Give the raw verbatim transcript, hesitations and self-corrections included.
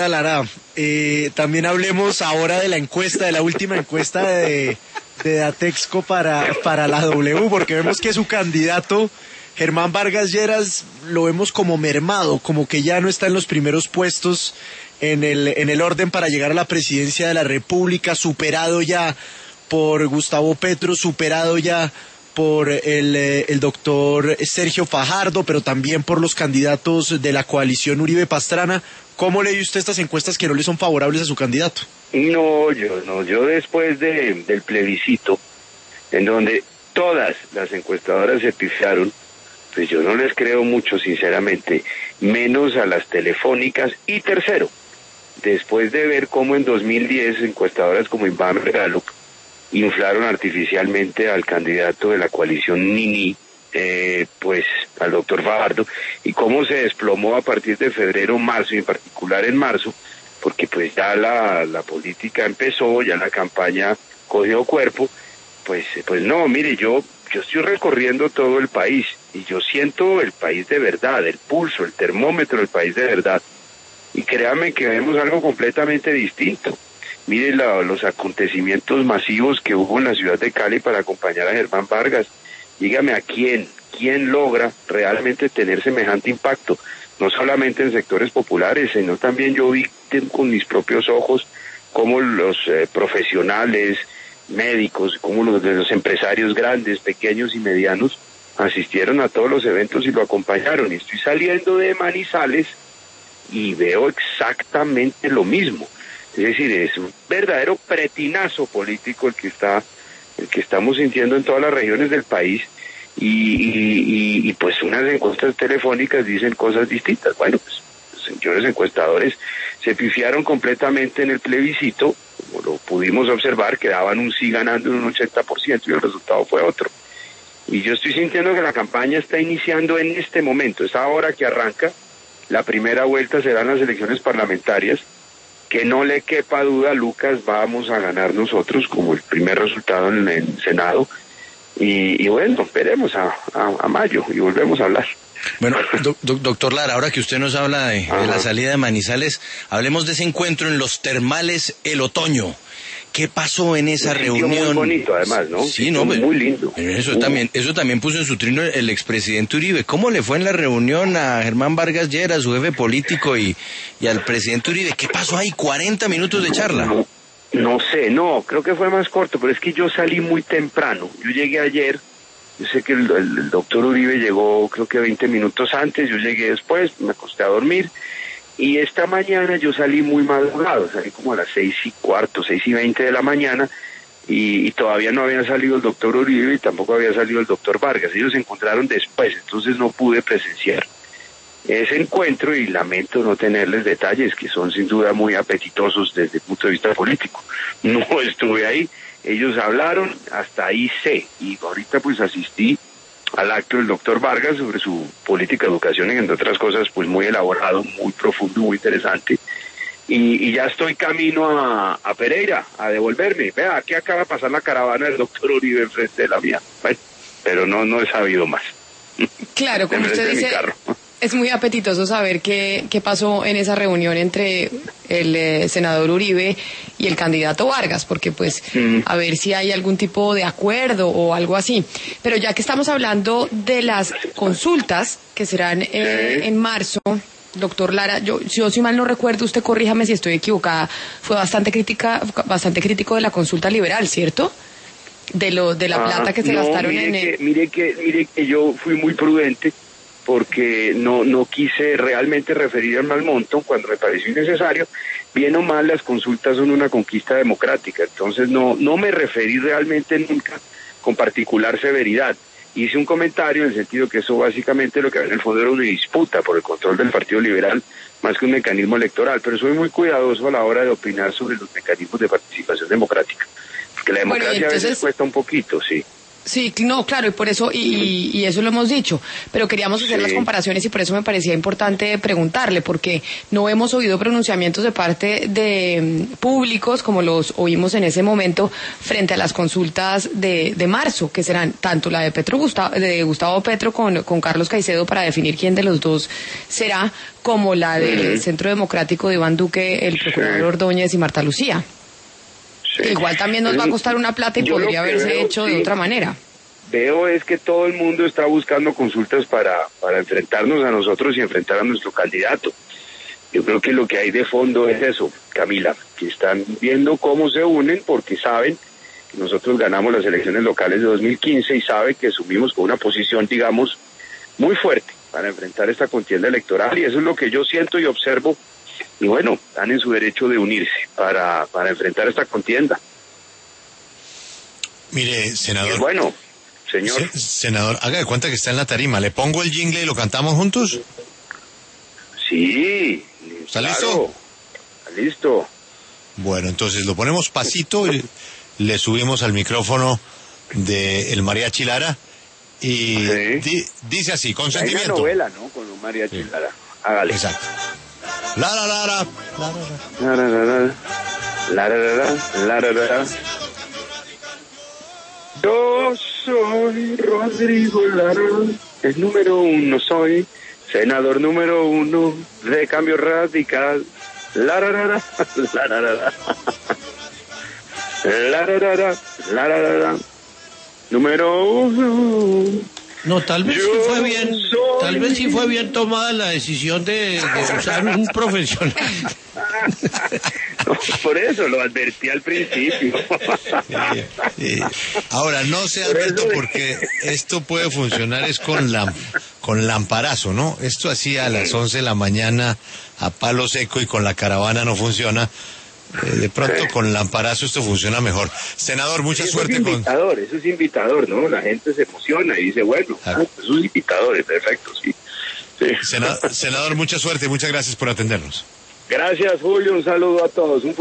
Lara, eh, también hablemos ahora de la encuesta, de la última encuesta de, de Datexco para, para la W, porque vemos que su candidato, Germán Vargas Lleras, lo vemos como mermado, como que ya no está en los primeros puestos en el, en el orden para llegar a la presidencia de la República, superado ya por Gustavo Petro, superado ya por el, el doctor Sergio Fajardo, pero también por los candidatos de la coalición Uribe Pastrana. ¿Cómo lee usted estas encuestas que no le son favorables a su candidato? No, yo no, yo después de, del plebiscito, en donde todas las encuestadoras se pifiaron, pues yo no les creo mucho, sinceramente, menos a las telefónicas. Y tercero, después de ver cómo en dos mil diez encuestadoras como Inbamer Gallup inflaron artificialmente al candidato de la coalición Nini, eh, pues al doctor Fajardo, y cómo se desplomó a partir de febrero, marzo, y en particular en marzo, porque pues ya la, la política empezó, ya la campaña cogió cuerpo, pues pues no, mire, yo, yo estoy recorriendo todo el país, y yo siento el país de verdad, el pulso, el termómetro del país de verdad, y créanme que vemos algo completamente distinto. Mire la, los acontecimientos masivos que hubo en la ciudad de Cali para acompañar a Germán Vargas. Dígame a quién, quién logra realmente tener semejante impacto, no solamente en sectores populares, sino también yo vi con mis propios ojos cómo los eh, profesionales, médicos, cómo los, los empresarios grandes, pequeños y medianos asistieron a todos los eventos y lo acompañaron. Y estoy saliendo de Manizales y veo exactamente lo mismo. Es decir, es un verdadero pretinazo político el que está, el que estamos sintiendo en todas las regiones del país, y, y, y, y pues unas encuestas telefónicas dicen cosas distintas. Bueno, pues los señores encuestadores se pifiaron completamente en el plebiscito, como lo pudimos observar, quedaban un sí ganando en un ochenta por ciento y el resultado fue otro. Y yo estoy sintiendo que la campaña está iniciando en este momento, es ahora que arranca. La primera vuelta serán las elecciones parlamentarias. Que no le quepa duda, Lucas, vamos a ganar nosotros como el primer resultado en el Senado. Y, y bueno, esperemos a, a, a mayo y volvemos a hablar. Bueno, do, do, doctor Lara, ahora que usted nos habla de, de la salida de Manizales, hablemos de ese encuentro en los termales El Otoño. ¿Qué pasó en esa reunión? Muy bonito, además, ¿no? Sí, no, muy lindo. Eso también, eso también puso en su trino el expresidente Uribe. ¿Cómo le fue en la reunión a Germán Vargas Lleras, su jefe político, y, y al presidente Uribe? ¿Qué pasó ahí? cuarenta minutos de charla. No, no sé, no, creo que fue más corto, pero es que yo salí muy temprano. Yo llegué ayer, yo sé que el, el, el doctor Uribe llegó creo que veinte minutos antes, yo llegué después, me acosté a dormir. Y esta mañana yo salí muy madrugado, salí como a las seis y cuarto, seis y veinte de la mañana, y, y todavía no había salido el doctor Uribe y tampoco había salido el doctor Vargas. Ellos se encontraron después, entonces no pude presenciar ese encuentro y lamento no tenerles detalles que son sin duda muy apetitosos desde el punto de vista político. No estuve ahí, ellos hablaron, hasta ahí sé, y ahorita pues asistí al acto del doctor Vargas sobre su política de educación y entre otras cosas pues muy elaborado, muy profundo, muy interesante, y, y ya estoy camino a, a Pereira a devolverme. Vea, aquí acaba de pasar la caravana del doctor Uribe enfrente de la mía, bueno, pero no no he sabido más. Claro, como usted dice, es muy apetitoso saber qué, qué pasó en esa reunión entre el eh, senador Uribe y el candidato Vargas, porque pues mm. a ver si hay algún tipo de acuerdo o algo así. Pero ya que estamos hablando de las consultas que serán eh, en marzo, doctor Lara, yo, si yo si mal no recuerdo, usted corríjame si estoy equivocada, fue bastante crítica, bastante crítico de la consulta liberal, ¿cierto? De lo de la ah, plata que se no, gastaron mire en que, el... mire que mire que yo fui muy prudente porque no no quise realmente referirme al monto cuando me pareció innecesario. Bien o mal, las consultas son una conquista democrática, entonces no no me referí realmente nunca con particular severidad. Hice un comentario en el sentido que eso básicamente lo que había en el fondo era una disputa por el control del Partido Liberal más que un mecanismo electoral, pero soy muy cuidadoso a la hora de opinar sobre los mecanismos de participación democrática, porque la democracia bueno, entonces... a veces cuesta un poquito, sí. Sí, no, claro, y por eso, y, y eso lo hemos dicho, pero queríamos hacer sí. las comparaciones y por eso me parecía importante preguntarle, porque no hemos oído pronunciamientos de parte de um, públicos como los oímos en ese momento frente a las consultas de, de marzo, que serán tanto la de Petro Gustavo, de Gustavo Petro con, con Carlos Caicedo para definir quién de los dos será, como la del sí. Centro Democrático de Iván Duque, el procurador sí. Ordóñez y Marta Lucía. Sí. Igual también nos va a costar una plata y Yo podría haberse veo, hecho sí, de otra manera. Veo es que todo el mundo está buscando consultas para, para enfrentarnos a nosotros y enfrentar a nuestro candidato. Yo creo que lo que hay de fondo es eso, Camila, que están viendo cómo se unen porque saben que nosotros ganamos las elecciones locales de dos mil quince y saben que asumimos con una posición, digamos, muy fuerte para enfrentar esta contienda electoral y eso es lo que yo siento y observo. Y bueno, están en su derecho de unirse para, para enfrentar esta contienda. Mire, senador. Y bueno, señor. Se, senador, haga de cuenta que está en la tarima. ¿Le pongo el jingle y lo cantamos juntos? Sí. ¿Está claro, listo? Está listo. Bueno, entonces lo ponemos pasito y le subimos al micrófono de el mariachi Lara y sí. di, dice así, consentimiento. Hay una novela, ¿no? Con un mariachi sí. Lara. Hágale. Exacto. Lara, Lara, Lara, Lara, Lara, Lara, Lara. Yo soy Rodrigo Lara, el número uno soy, senador número uno de Cambio Radical. Lara, Lara, Lara, Lara, Lara, Lara, Lara, Lara, número uno. No, tal vez Yo sí fue bien, soy... tal vez sí fue bien tomada la decisión de, de usar un profesional. No, por eso lo advertí al principio. Eh, eh, ahora, no sé, Alberto, porque esto puede funcionar es con la, con lamparazo, ¿no? Esto así a las once de la mañana a palo seco y con la caravana no funciona. Eh, de pronto sí. con lamparazo esto funciona mejor. Senador, mucha eso suerte es invitador, con... Eso es invitador, ¿no? La gente se emociona y dice, bueno, ah. eso es invitador, perfecto, sí. sí. Senador, senador, mucha suerte y muchas gracias por atendernos. Gracias, Julio, un saludo a todos. Un